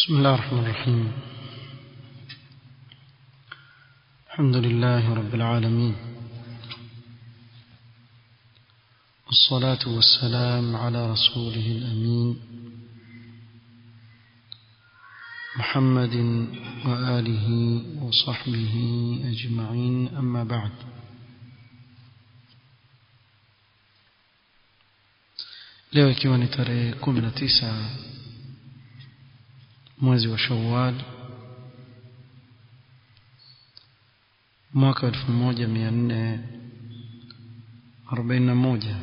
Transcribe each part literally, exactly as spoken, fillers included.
بسم الله الرحمن الرحيم. الحمد لله رب العالمين، والصلاة والسلام على رسوله الأمين محمد وآله وصحبه أجمعين، أما بعد. leo ikiwa ni tarehe kumi na tisa mwezi wa Shawwal mwaka elfu moja mia nne arobaini na moja,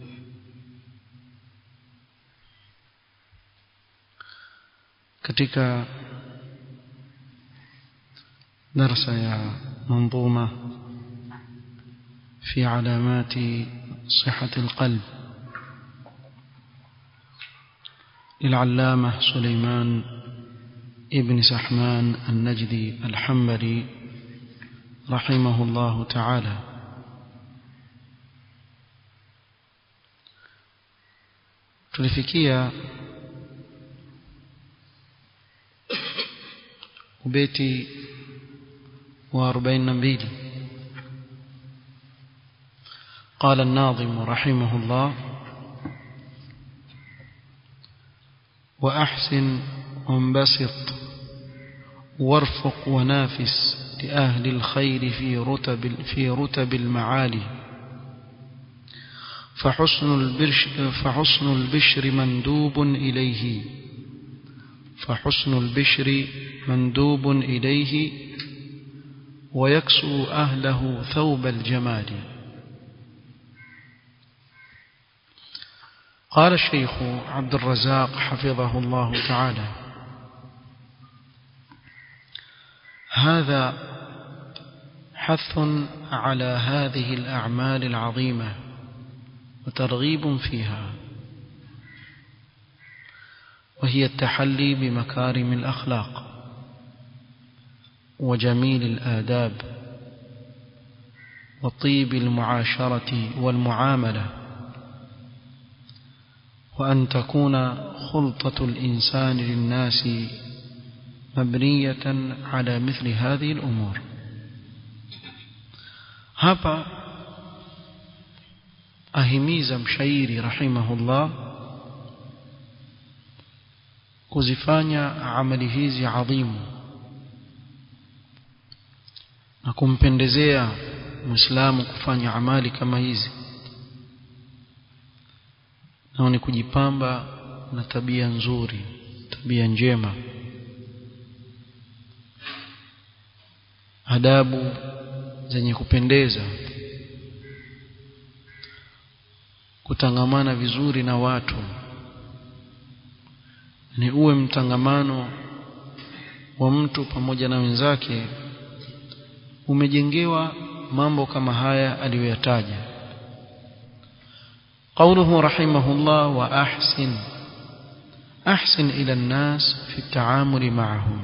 katika darasa ya manzuma fi alamati sihhati alqalb للعلامة سليمان ابن سحمان النجدي الحنبلي رحمه الله تعالى. tulifikia ubeti wa arobaini na mbili. قال الناظم رحمه الله: وأحسن وانبسط وارفق ونافس لأهل الخير في رتب في رتب المعالي، فحسن البشر فحسن البشر مندوب إليه فحسن البشر مندوب إليه ويكسو أهله ثوب الجمال. قال الشيخ عبد الرزاق حفظه الله تعالى: هذا حث على هذه الأعمال العظيمة وترغيب فيها، وهي التحلي بمكارم الأخلاق وجميل الآداب وطيب المعاشرة والمعاملة، وأن تكون خلطة الإنسان للناس مبنية على مثل هذه الأمور. hapa ahimiza mshairi rahimahullah kuzifanya amali hizi adhimu na kumpendezea Muislamu kufanya amali kama hizi, na ni kujipamba na tabia nzuri, tabia njema, adabu zenye kupendeza, kutangamana vizuri na watu, ni uwe mtangamano wa mtu pamoja na wenzake umejengewa mambo kama haya aliyoyataja. قوله رحمه الله: وأحسن أحسن إلى الناس في التعامل معهم،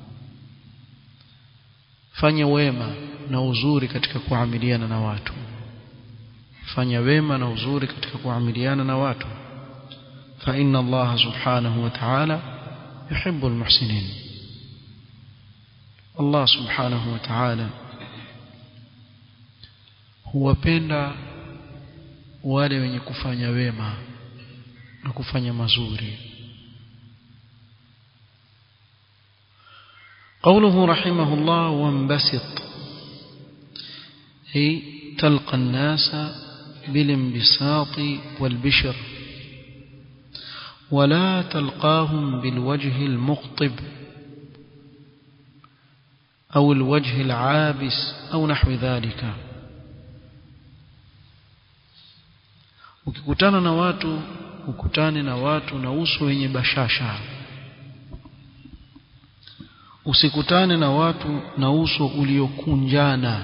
fanya wema na uzuri katika kuamiliana na watu, fanya wema na uzuri katika kuamiliana na watu, fa inna Allah subhanahu wa ta'ala yuhibbu almuhsinin. Allah subhanahu wa ta'ala huwapenda wale wenye kufanya wema na kufanya mazuri. قوله رحمه الله: وانبسط، أي تلقى الناس بالانبساط والبشر، ولا تلقاهم بالوجه المقطب أو الوجه العابس أو نحو ذلك. ukikutana na watu ukutane na watu na uso wenye bashasha, usikutane na watu na uso uliokunjana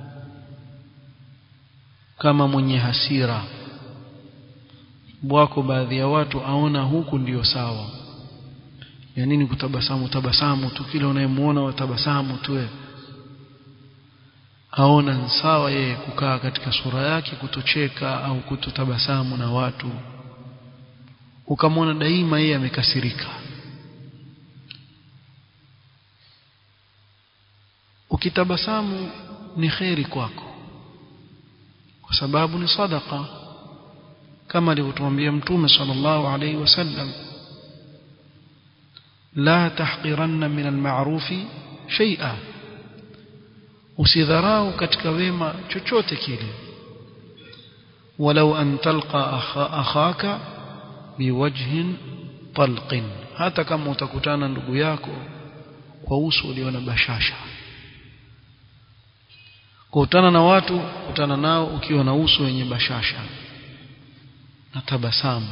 kama mwenye hasira. Bwako baadhi ya watu aona huku ndio sawa, ya nini kutabasamu tabasamu tu, kila unayemuona watabasamu tu, aona sawa yeye kukaa katika sura yake kutocheka au kutotabasamu na watu, ukamwona daima yeye amekasirika. ukitabasamu ni khairi kwako kwa sababu ni sadaqa kama alivyotuambia mtume sallallahu alayhi wasallam la tahqiranna min al-ma'rufi shay'a usidharau katika wema chochote kile walau an talqa akhaka biwajhin talqin hata kama utakutana ndugu yako kwa uso ulio na bashasha kukutana na watu kutana nao ukiwa na uso wenye bashasha na tabasamu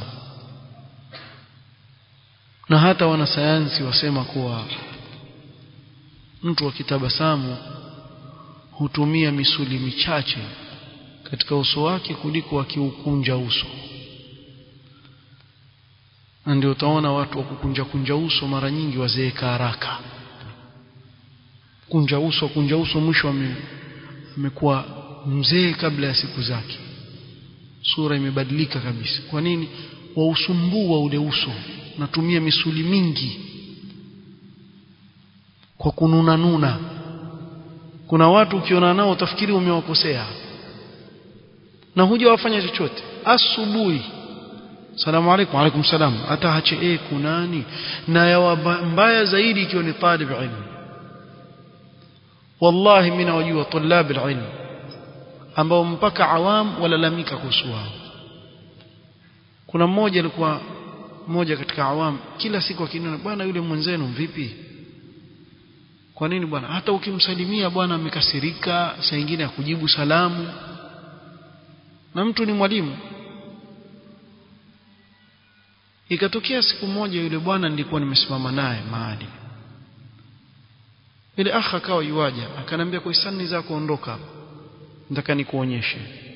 na hata wanasayansi wasema kuwa mtu akitabasamu hutumia misuli michache katika uso wake kuliko akiukunja uso ndio utaona watu wa kukunja kunja uso mara nyingi wazeeka haraka kunja uso kunja uso mwisho amekuwa mzee kabla ya siku zake sura imebadilika kabisa kwa nini wausumbua ule uso natumia misuli mingi kwa kununa nuna kuna watu ukiona nao utafikiri umewakosea na huja wafanya chochote asubuhi salamu alaykum alaykum salam hata hache eh kunani na ya mbaya zaidi ikiwa ni talib ilmu wallahi mimi nawajua tulab alilm ambao mpaka awam walalamika kuhusu wao kuna mmoja alikuwa mmoja katika awam kila siku akinena bwana yule mwenzenu vipi kwa nini bwana hata ukimsalimia bwana amekasirika saa nyingine akujibu salamu na mtu ni mwalimu ikatokea siku moja yule bwana nilikuwa nimesimama naye mahali ile akha akawa yuaja akanambia kwa hisani zako ondoka nataka nikuonyeshe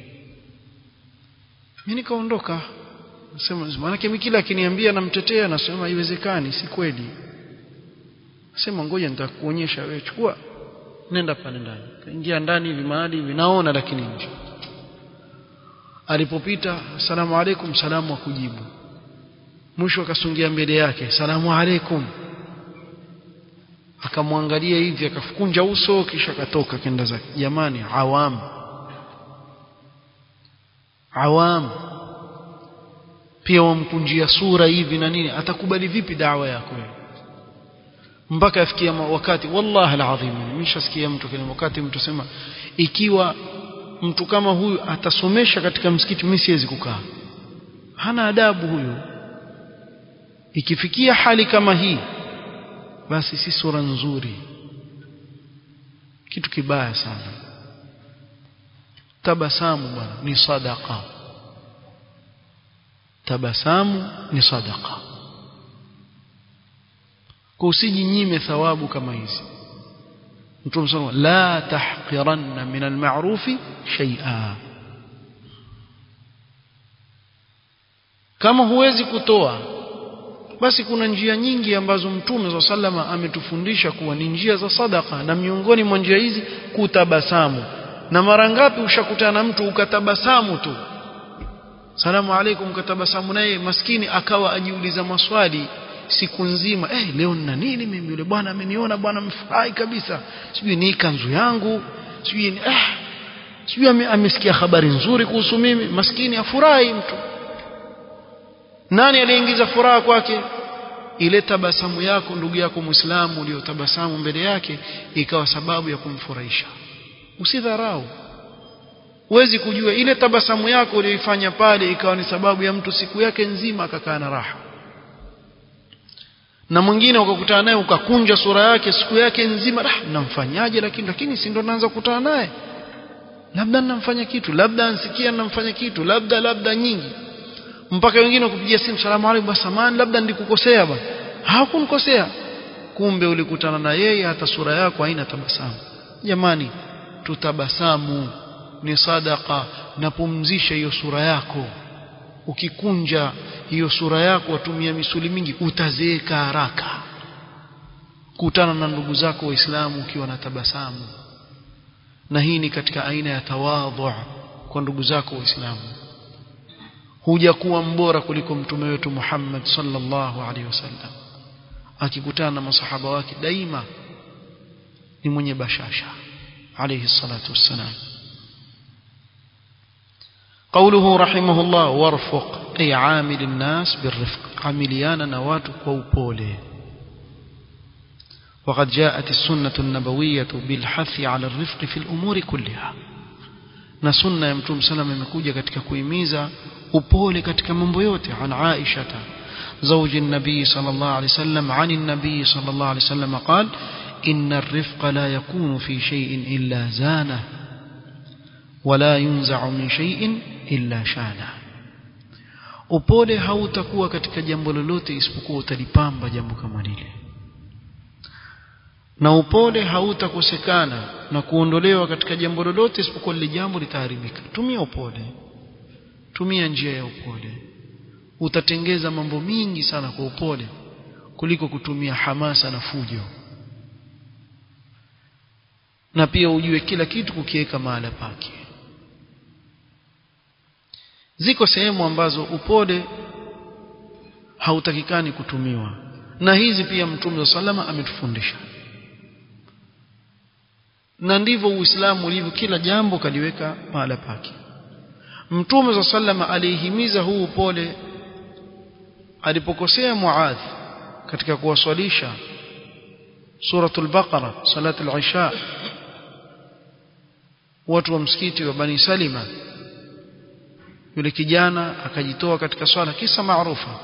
mimi nikaondoka nasema maana mimi kila akiniambia namtetea nasema haiwezekani si kweli nasema ngoja nitakuonyesha wewe chukua nenda pale ndani kaingia ndani hivi mahali hivi naona lakini nje alipopita asalamu alaykum salamu wa kujibu mwisho akasungia mbele yake salamu alaykum akamwangalia hivi akafukunja uso kisha akatoka kenda zake jamani awam awam pia wamkunjia sura hivi na nini atakubali vipi da'wa yako mpaka afikia wakati wallahi alazim nimeshasikia mtu kile wakati mtu sema ikiwa mtu kama huyu atasomesha katika msikiti mimi siwezi kukaa hana adabu huyu ikifikia hali kama hii basi si sura nzuri kitu kibaya sana tabasamu bwana ni sadaqa tabasamu ni sadaqa kwa usijinyime thawabu kama hizi Mtume صلى الله عليه وسلم la tahqiranna min al-ma'rufi shay'a kama huwezi kutoa basi kuna njia nyingi ambazo Mtume صلى الله عليه وسلم ametufundisha kuwa ni njia za sadaqa na miongoni mwa njia hizi kutabasamu na mara ngapi ushakutana na mtu ukatabasamu tu salamu alaykum katabasamu naye maskini akawa ajiuliza maswali siku nzima eh leo nina nini mimi yule bwana ameniona bwana mfurahi kabisa sijui ni kanzu yangu sijui ni eh sijui amesikia habari nzuri kuhusu mimi maskini afurahi mtu nani aliingiza furaha kwake ile tabasamu yako ndugu yako Muislamu uliotabasamu mbele yake ikawa sababu ya kumfurahisha usidharau uwezi kujua ile tabasamu yako uliyoifanya pale ikawa ni sababu ya mtu siku yake nzima akakaa na raha na mwingine ukakutana naye ukakunja sura yake siku yake nzima ah namfanyaje lakini lakini si ndo naanza kukutana naye labda ninamfanya kitu labda ansikia ninamfanya kitu labda labda nyingi mpaka wengine kupigia simu salamu alaykum samahani labda nilikukosea bwana hakunikosea kumbe ulikutana na yeye hata sura yako haina tabasamu jamani tutabasamu ni sadaqa napumzisha hiyo sura yako ukikunja hiyo sura yako watumia misuli mingi utazeeka haraka kutana na ndugu zako waislamu ukiwa na tabasamu na hii ni katika aina ya tawadhu kwa ndugu zako waislamu huja kuwa mbora kuliko mtume wetu Muhammad sallallahu alaihi wasallam akikutana na masahaba wake daima ni mwenye bashasha alayhi salatu wassalam. قوله رحمه الله وارفق أي عامل الناس بالرفق عامليانا نوات وupole. وقد جاءت السنة النبوية بالحث على الرفق في الأمور كلها. na sunna ya Mtume sallam imekuja katika kuhimiza upole katika mambo yote. An Aisha زوج النبي صلى الله عليه وسلم عن النبي صلى الله عليه وسلم قال إن الرفق لا يكون في شيء إلا زانه ولا ينزع من شيء إلا شانه. upole hautakuwa katika jambo lolote isipokuwa utalipamba jambo kama lile, na upole hautakosekana na kuondolewa katika jambo lolote isipokuwa lile jambo litaharibika. Tumia upole, tumia njia ya upole, utatengeza mambo mingi sana kwa upole kuliko kutumia hamasa na fujo. Na pia ujue kila kitu kukiweka mahala pake. Ziko sehemu ambazo upole hautakikani kutumiwa, na hizi pia Mtume sallama ametufundisha, na ndivyo Uislamu ulivyo, kila jambo kaliweka mahala pake. Mtume sallama alihimiza huu upole alipokosea Muadh katika kuwaswalisha suratul Baqara, salatul Isha, watu wa msikiti wa Bani Salima. Yule kijana akajitoa katika swala, kisa maarufa.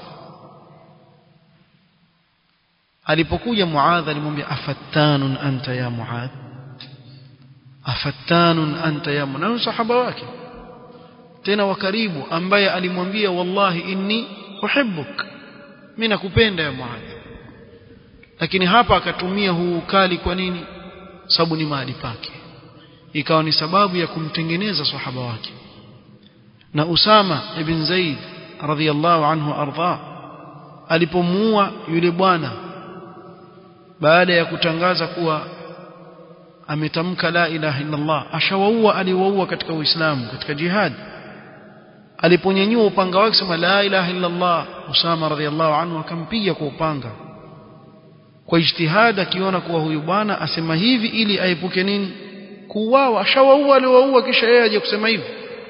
Alipokuja Muadh alimwambia afattanun anta ya Muadh, afattanun anta ya Muadh. Na sahaba wake tena wa karibu ambaye alimwambia wallahi inni uhibbuk, mimi nakupenda ya Muadh. Lakini hapa akatumia huu ukali. Kwa nini? Sababu ni mahali pake, ikawa ni sababu ya kumtengeneza sahaba wake. Na Usama ibn Zaid radhiyallahu anhu arda alipomuua yule bwana baada ya kutangaza kuwa ametamka la ilaha illa Allah, ashawaua, aliwaua katika Uislamu, katika jihad. Aliponyanyua upanga wake sema la ilaha illa Allah, Usama radhiyallahu anhu akampiga kwa upanga kwa ijtihad, akiona kuwa huyu bwana asema hivi ili aepuke nini? Kuuawa. Ashawaua, aliwaua, kisha yeye aje kusema hivi.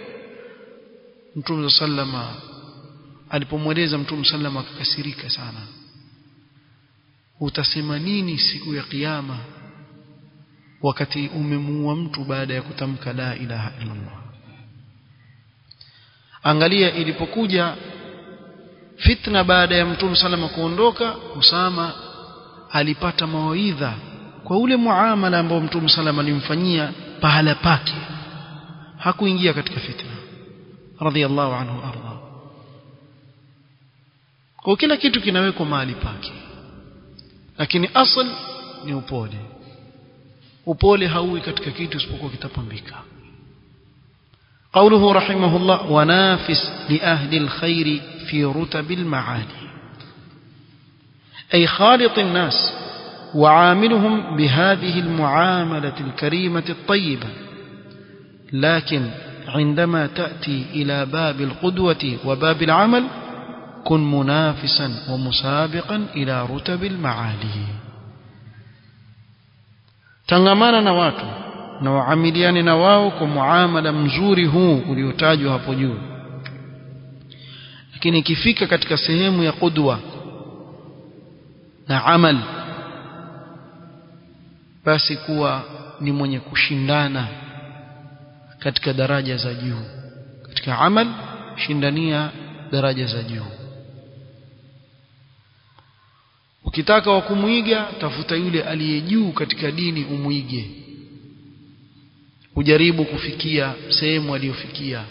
Mtume sallama alipomweleza, Mtume sallama akakasirika sana. Utasema nini siku ya kiyama wakati umemuua mtu baada ya kutamka la ilaha illa Allah? Angalia ilipokuja fitna baada ya Mtume sallama kuondoka, Usama alipata mawaidha kwa ule muamala ambao Mtume sallama alimfanyia pahala pake, hakuingia katika fitna radhiyallahu anhu arda. Kwa kila kitu kinawekwa mahali pake, lakini asl ni upole. Upole hauwi katika kitu isipokuwa kitapambika. قوله رحمه الله ونافس لأهل الخير في رتب المعالي، أي خالط الناس وعاملهم بهذه المعاملة الكريمة الطيبة. لكن عندما تأتي إلى باب القدوة وباب العمل كن منافسا ومسابقا إلى رتب المعالي. tangamana na watu na waamiliane na wao kwa muamala mzuri huu uliotajwa hapo juu, lakini ikifika katika sehemu ya qudwa na amal, basi kuwa ni mwenye kushindana katika daraja za juu. Katika amal shindania daraja za juu. Ukitaka wa kumuiga, tafuta yule aliye juu katika dini umuige, ujaribu kufikia sehemu aliyofikia.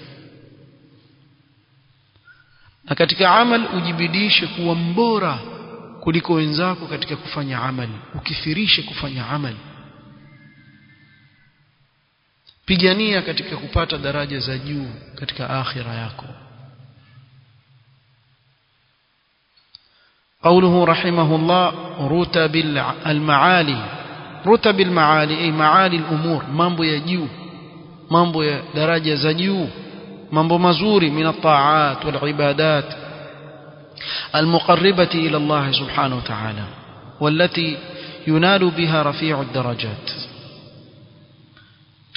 Na katika amal ujibidishe kuwa mbora kuliko wenzako katika kufanya amali, ukithirishe kufanya amali. Pigania katika kupata daraja za juu katika akhira yako. قوله رحمه الله رتب المعالي. رتب المعالي أي معالي الأمور، mambo ya juu, mambo ya daraja za juu, mambo mazuri min at-ta'at wal ibadat المقربة إلى الله سبحانه وتعالى والتي ينال بها رفيع الدرجات.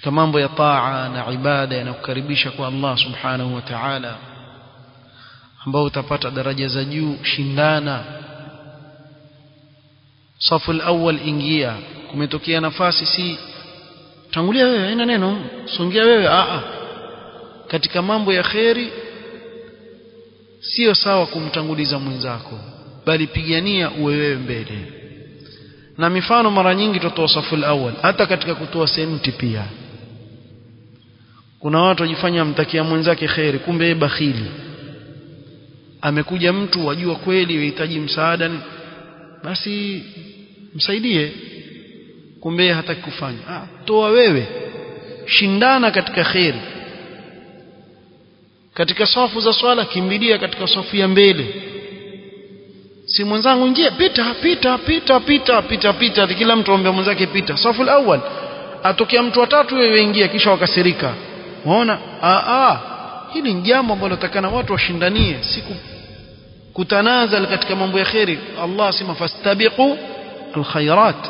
katika mambo ya taa na ibada yanakukaribisha kwa Allah subhanahu wa ta'ala, ambao utapata daraja za juu. Shindana, safu al-awwal ingia, kumetokea nafasi si tangulia wewe, haina neno, songia wewe. a a katika mambo ya khairi sio sawa kumtanguliza mwenzako, bali pigania uwe wewe mbele. Na mifano mara nyingi tutoa safu al-awwal hata katika kutoa senti pia. Kuna watu wajifanya mtakia mwenzake khairi, kumbe yeye bakhili. Amekuja mtu wajua kweli unahitaji msaada, basi msaidie, kumbe hataki kufanya. Ah, toa wewe, shindana katika khairi. Katika safu za swala kimbilia katika safu ya mbele. Si mwenzangu ingia, pita pita pita pita pita pita, kila mtu aombe mwenzake pita. Safu al-awwal atokea mtu watatu, wewe ingia, kisha wakasirika. Unaona? Ah ah, hili ni jambo ambalo takana watu washindanie, siku kutanazal katika mambo ya khairi. Allah asema fastabiqu alkhairat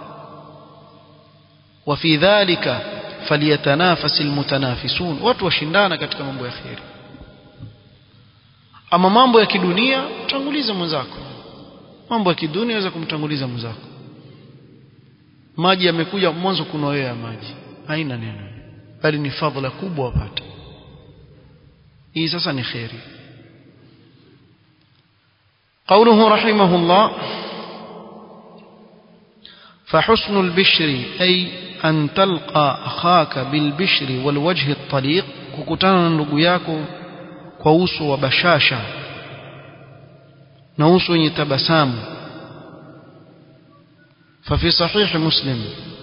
wa fi dhalika falyatanafasil mutanafisun. Watu washindana katika mambo ya khairi. Ama mambo ya kidunia tanguliza mwenzako. Mambo ya kidunia waweza kumtanguliza mwenzako. Maji yamekuja mwanzo, kuna wewe ya maji, haina neno, bali ni fadhila kubwa wapata. Hii sasa ni khairi. قوله رحمه الله فحسن البشر أي أن تلقى أخاك بالبشر والوجه الطليق، kukutana na ndugu yako kwa uso wa bashasha na uso wenye tabasamu. ففي صحيح مسلم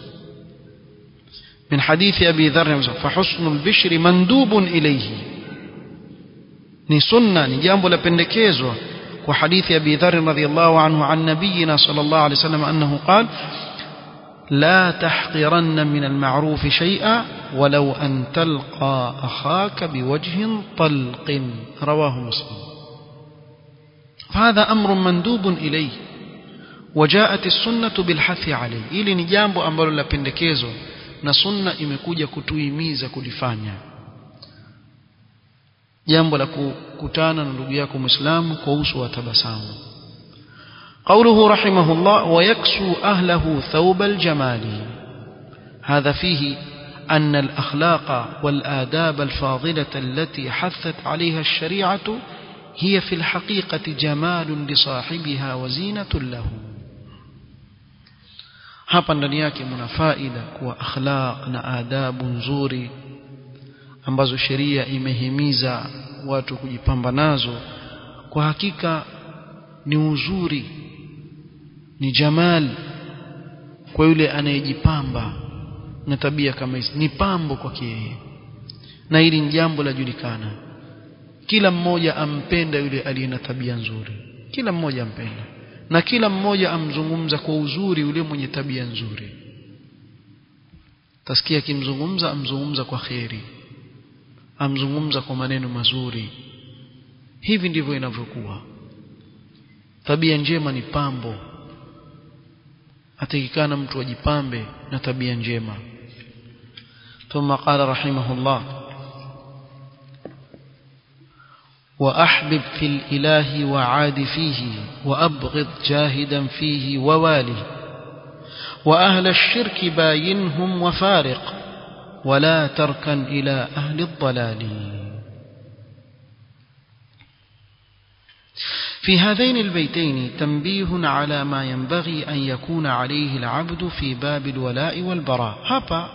من حديث أبي ذر فحسن البشر مندوب إليه، ni sunna, ni jambo la pendekezwa. وحديث أبي ذر رضي الله عنه عن نبينا صلى الله عليه وسلم أنه قال لا تحقرن من المعروف شيئا ولو أن تلقى أخاك بوجه طلق، رواه مسلم. فهذا أمر مندوب إليه وجاءت السنة بالحث عليه. ili ni jambo ambalo la pendekezo na sunna imekuja kutuhimiza kulifanya, jambo la kukutana na ndugu yako Muislamu kwa uso wa tabasamu. قوله رحمه الله ويكسو أهله ثوب الجمال، هذا فيه أن الأخلاق والآداب الفاضلة التي حثت عليها الشريعة هي في الحقيقة جمال لصاحبها وزينة له. hapa ndani yake mna faida kwa akhlaq na adabu nzuri ambazo sheria imehimiza watu kujipamba nazo. Kwa hakika ni uzuri, ni jamal kwa yule anayejipamba na tabia kama hizi, ni pambo kwake yeye. Na hili ni jambo la julikana, kila mmoja ampenda yule aliye na tabia nzuri, kila mmoja ampenda, na kila mmoja amzungumza kwa uzuri yule mwenye tabia nzuri. Tasikia kimzungumza amzungumza kwa khairi, amzungumza kwa maneno mazuri. Hivi ndivyo inavyokuwa. Tabia njema ni pambo, atakikana mtu ajipambe na tabia njema. ثم قال رحمه الله وأحبب في الإله وعاد فيه وأبغض جاهدا فيه وواله وأهل الشرك باينهم وفارق ولا تركن إلى أهل الضلال. في هذين البيتين تنبيه على ما ينبغي أن يكون عليه العبد في باب الولاء والبراء. hapa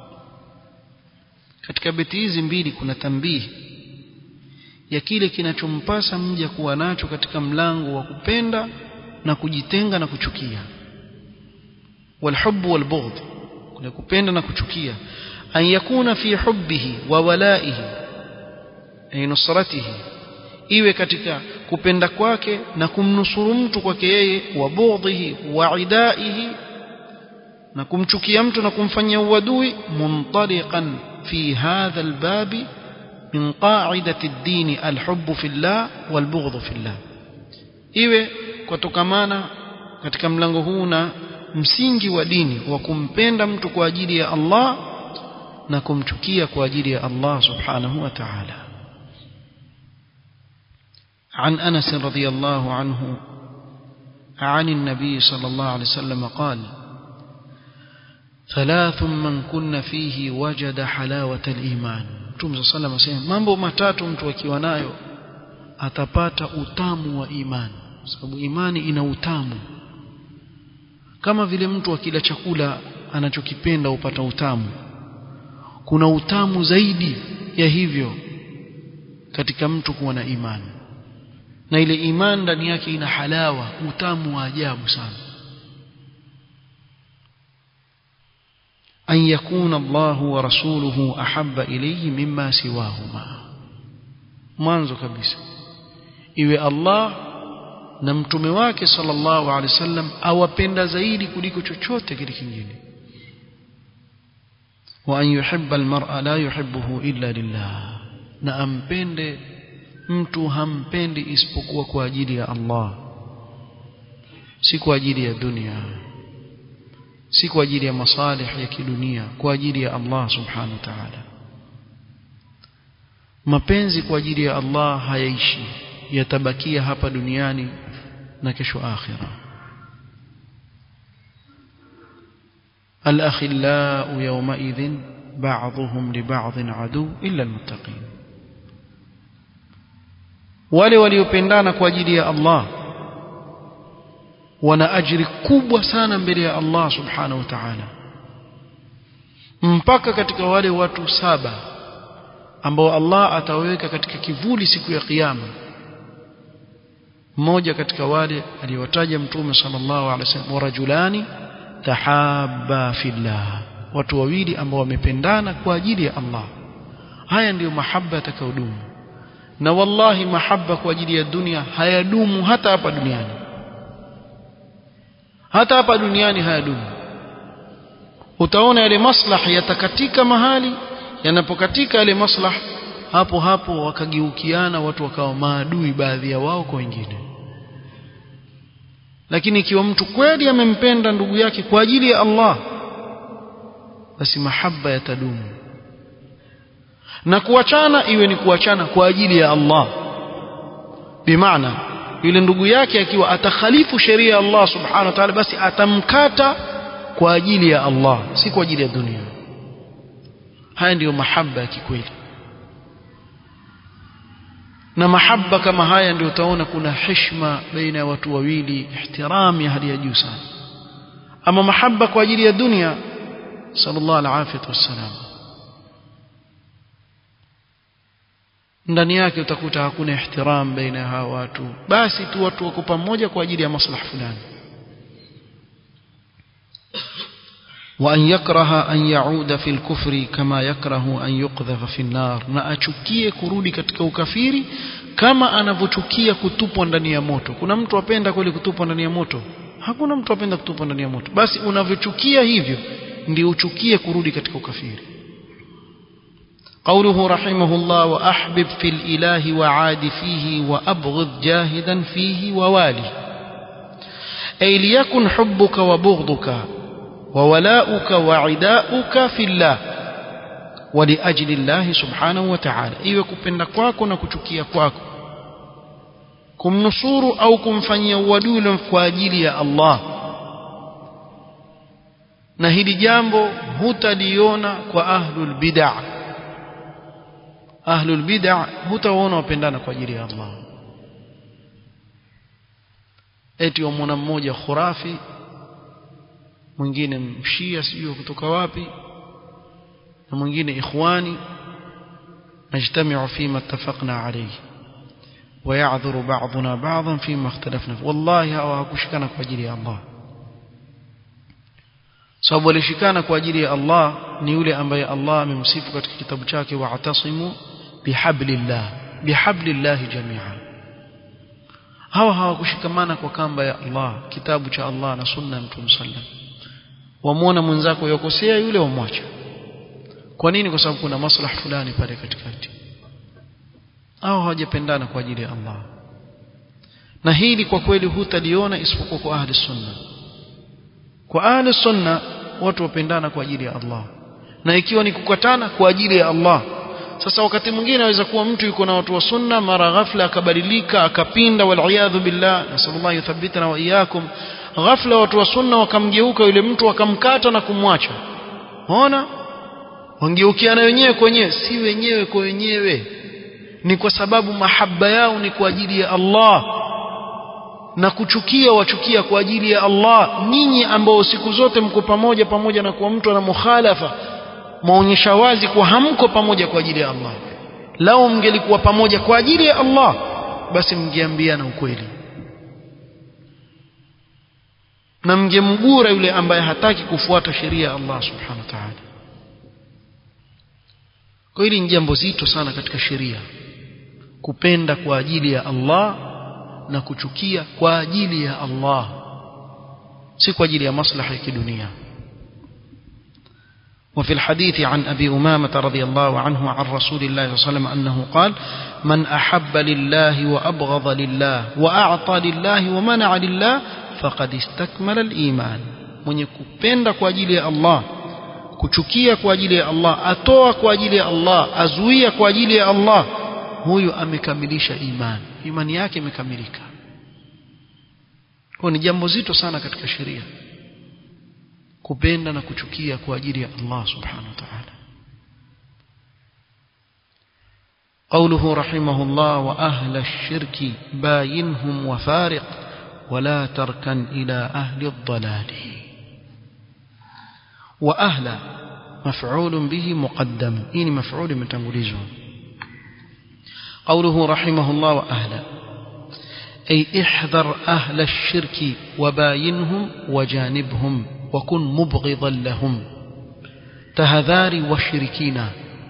katika beti hizi mbili kuna tambihi ya kile kinachompasa mja kuwa nacho katika mlango wa kupenda na kujitenga na kuchukia. والحب والبغض, kuna kupenda na kuchukia. أن يكون في حبه وولائه أي نصرته, iwe katika kupenda kwake na kumnusuru mtu kwake yeye, wa bughdhihi wa idaihi, na kumchukia mtu na kumfanyia uadui. Muntaliqan fi hadha albab min qa'idati ad-din al-hubb fi Allah wal-bughdh fi Allah, iwe kutokamana katika mlango huu na msingi wa dini wa kumpenda mtu kwa ajili ya Allah na kumchukia kwa ajili ya Allah subhanahu wa ta'ala. عن أنس رضي الله عنه عن النبي صلى الله عليه وسلم قال: ثلاث من كن فيه وجد حلاوة الإيمان. Mtume صلى الله عليه وسلم mambo matatu mtu akiwa nayo atapata utamu wa imani, sababu imani ina utamu. Kama vile mtu akila chakula anachokipenda upata utamu, kuna utamu zaidi ya hivyo katika mtu kuwa na imani, na ile imani ndani yake ina halawa, utamu wa ajabu sana. an yakuna Allahu wa rasuluhu ahabba ilayhi mimma siwahuma, mwanzo kabisa iwe Allah na mtume wake sallallahu alaihi wasallam awapenda zaidi kuliko chochote kile kingine. wa an yuhibba almar'a la yuhibbuhu illa lillah, na ampende mtu hampendi isipokuwa kwa ajili ya Allah, si kwa ajili ya dunia, si kwa ajili ya masalih ya kidunia, kwa ajili ya Allah subhanahu wa ta'ala. Mapenzi kwa ajili ya Allah hayaishi, yatabakia hapa duniani na kesho akhira. al-akhillau yawma idhin ba'dhuhum li ba'dhin adu illa al-muttaqin, wale waliopendana kwa ajili ya Allah wana ajiri kubwa sana mbele ya Allah subhanahu wa ta'ala, mpaka katika wale watu saba ambao Allah ataweka katika kivuli siku ya kiyama. mmoja katika wale aliwataja Mtume sallallahu alaihi wasallam, warajulani tahabba fillah, watu wawili ambao wamependana kwa ajili ya Allah. Haya ndiyo mahaba yatakayodumu, na wallahi mahaba kwa ajili ya dunia hayadumu hata hapa duniani, hata hapa duniani hayadumu. Utaona yale maslahi yatakatika mahali, yanapokatika yale maslahi hapo hapo wakageukiana watu wakawa maadui baadhi ya wao kwa wengine. Lakini ikiwa mtu kweli amempenda ndugu yake kwa ajili ya Allah, basi mahaba yatadumu, na kuachana iwe ni kuachana kwa ajili ya Allah. Bimaana yule ndugu yake akiwa atakhalifu sheria ya Allah subhanahu wa ta'ala, basi atamkata kwa ajili ya Allah, si kwa ajili ya dunia. Haya ndiyo mahaba ya kikweli, na mahaba kama haya ndio utaona kuna heshima baina ya watu wawili, ihtiram ya hali ya juu sana. Ama mahaba kwa ajili ya dunia, sallallahu alaihi wasallam, ndani yake utakuta hakuna ihtiram baina ya hawa watu, basi tu watu wako pamoja kwa ajili ya maslaha fulani. wa an yakraha an yauda fil kufri kama yakrahu an yuqdhafa fi an-nar, na achukie kurudi katika ukafiri kama anavyochukia kutupwa ndani ya moto. Kuna mtu apenda kweli kutupwa ndani ya moto? Hakuna mtu apenda kutupwa ndani ya moto. Basi unavyochukia hivyo ndio uchukie kurudi katika ukafiri. قوله رحمه الله: وأحبب في الإله وعاد فيه وأبغض جاهدا فيه ووالي، أي ليكن حبك وبغضك وولاؤك وعداؤك في الله ولأجل الله سبحانه وتعالى. إيوه kupenda kwako na kuchukia kwako, kumnusuru au kumfanyia uadui kwa ajili ya Allah. Na hili jambo hutaliona kwa ahlul bid'ah. Ahlul bid'ah hutaona wapendana kwa ajili ya Allah. Eti wamwona mmoja khurafi, mwingine mshia sijui kutoka wapi, na mwingine ikhwani, najtami'u fima ittafaqna alayhi wa ya'dhuru ba'duna ba'dhan fima ikhtalafna. Wallahi hawa hakushikana kwa ajili ya Allah. Sababu alishikana kwa ajili ya Allah ni yule ambaye Allah amemsifu katika kitabu chake, wa'tasimu bihablillah bihablillah jami'an. Hawa hawakushikamana kwa kamba ya Allah, kitabu cha Allah na sunna ya Mtume sallam. Wamuona mwenzako yakosea, yule wamwacha. Kwa nini? Kwa sababu kuna maslaha fulani pale katikati. Hao hawajapendana kwa ajili ya Allah. Na hili kwa kweli hutaliona isipokuwa kwa ahli sunna. Kwa ahli sunna watu wapendana kwa ajili ya Allah, na ikiwa ni kukatana kwa ajili ya Allah. Sasa wakati mwingine anaweza kuwa mtu yuko na watu wa sunna, mara ghafla akabadilika akapinda, wal billah, nasallallahu yuthabbitana wa iyyakum. Ghafla watu wa sunna wakamgeuka yule mtu, wakamkata na kumwacha. Unaona, wangeukiana wenyewe kwa wenyewe, si wenyewe kwa wenyewe, ni kwa sababu mahaba yao ni kwa ajili ya Allah, na kuchukia wachukia kwa ajili ya Allah. Ninyi ambao siku zote mko pamoja, pamoja na kwa mtu ana mukhalafa, maonyesha wazi kwa hamko pamoja kwa ajili ya Allah. Lao mngelikuwa pamoja kwa ajili ya Allah, basi mngeambiana ukweli na mngemgura yule ambaye hataki kufuata sheria ya Allah subhanahu wa ta'ala. Kwa hili ni jambo zito sana katika sheria, kupenda kwa ajili ya Allah na kuchukia kwa ajili ya Allah, si kwa ajili ya maslaha ya kidunia. وفي الحديث عن أبي أمامة رضي الله عنه عن رسول الله صلى الله عليه وسلم أنه قال: من أحب لله وأبغض لله وأعطى لله ومنع لله فقد استكمل الإيمان. من يكupenda kwa ajili ya Allah, kuchukia kwa ajili ya Allah, atoa kwa ajili ya Allah, azuia kwa ajili ya Allah, huyo amekamilisha iman, imani yake imekamilika. Kwa ni jambo zito sana katika sheria, kupenda na kuchukia kwa ajili ya Allah subhanahu wa ta'ala. قوله رحمه الله: وأهل الشرك باينهم وفارق ولا تركن إلى أهل الضلال. وأهل مفعول به مقدم، إني مفعول متنغليزه. قوله رحمه الله: وأهل، أي احذر أهل الشرك وباينهم وجانبهم وكن مبغضا لهم. تهذاري وشركينا،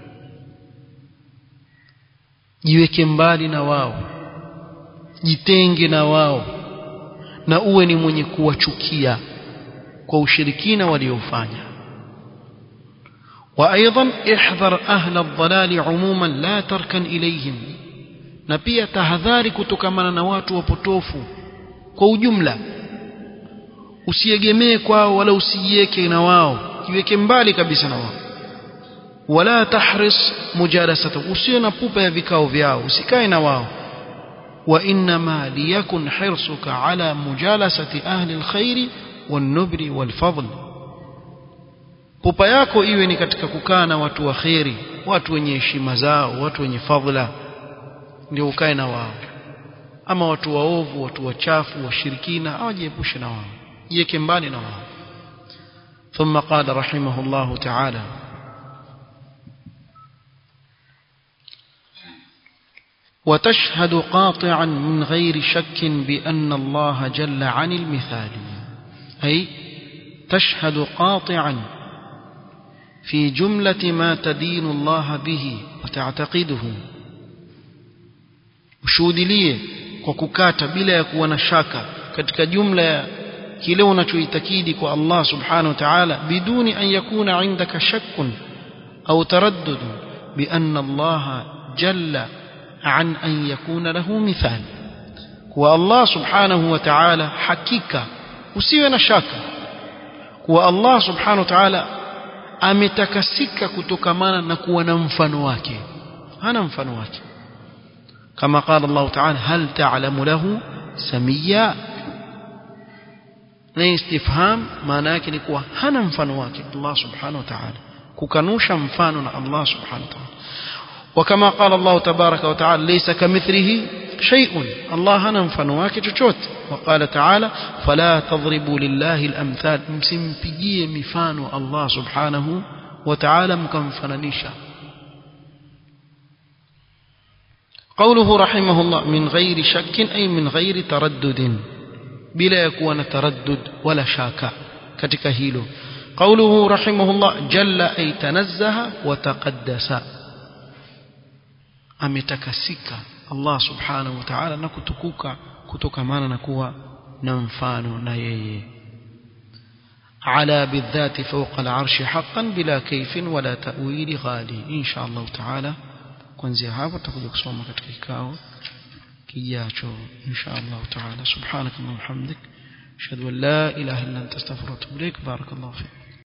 jiweke mbali na wao, jitenge na wao, na uwe ni mwenye kuwachukia kwa ushirikina waliofanya. وأيضا احذر أهل الضلال عموما لا تركن إليهم، na pia tahadhari kutokamana na watu wapotofu kwa ujumla, usiegemee kwao wala usijiweke na wao, jiweke mbali kabisa na wao. Wala tahris mujalasatu, usiwe na pupa ya vikao vyao, usikae na wao. Wa inma liyakun hirsuka ala mujalasati ahli alkhair wan-nubri wal-fadl, pupa yako iwe ni katika kukaa na watu wa khairi, watu wenye heshima zao, watu wenye fadhila, ndio ukae na wao. Ama watu waovu, watu wachafu, washirikina, hawajiepushe na wao, jiweke mbali na wao. ثم قال رحمه الله تعالى: وتشهد قاطعا من غير شك بأن الله جل عن المثال، أي تشهد قاطعا في جملة ما تدين الله به وتعتقده، ushuhudilie kwa kukata bila ya kuwa na shaka katika jumla ya kile unachoitakidi kwa Allah subhanahu wa ta'ala, biduni an yakuna indaka shakkun au taraddud bi anna Allah jalla an an yakuna lahu mithal. Kwa Allah subhanahu wa ta'ala, hakika usiwe na shaka kwa Allah subhanahu wa ta'ala ametakasika kutokamana na kuwa na mfano wake, hana mfano wake. كما قال الله تعالى: هل تعلم له سميا. na istifham maana yake ni kuwa hana mfano wake Allah subhanahu wa ta'ala, kukanusha mfano na Allah subhanahu wa ta'ala. وكما قال الله تبارك وتعالى: ليس كمثله شيء، الله hana mfano wake chochote. وقال تعالى: فلا تضربوا لله الأمثال، msimpigie mifano Allah subhanahu wa ta'ala mkamfananisha. قوله رحمه الله: من غير شك، أي من غير تردد، بلا يكون تردد ولا شاك katika hilo. قوله رحمه الله: جل، أي تنزه وتقدس، ametakasika Allah subhanahu wa ta'ala na kutukuka kutokamana na kuwa na mfano na yeye. على بالذات فوق العرش حقا بلا كيف ولا تأويل غالي. إن شاء الله تعالى kuanzia hapo tutakuja kusoma katika kikao kijacho insha Allah taala. Subhanakallahumma wa bihamdik, ashhadu an la ilaha illa anta astaghfiruka wa atubu ilaik. Barakallahu fik.